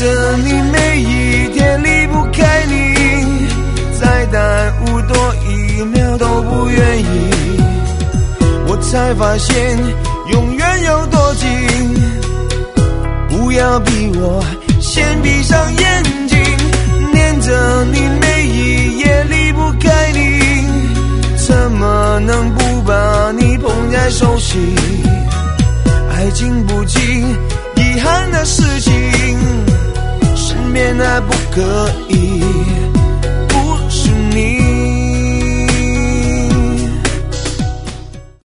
着你每一天离不开你，再耽误多一秒都不愿意。我才发现永远有多近，不要逼我先闭上眼睛，念着你每一夜离不开你，怎么能不把你捧在手心？爱经不起遗憾的事情，身边还不可以。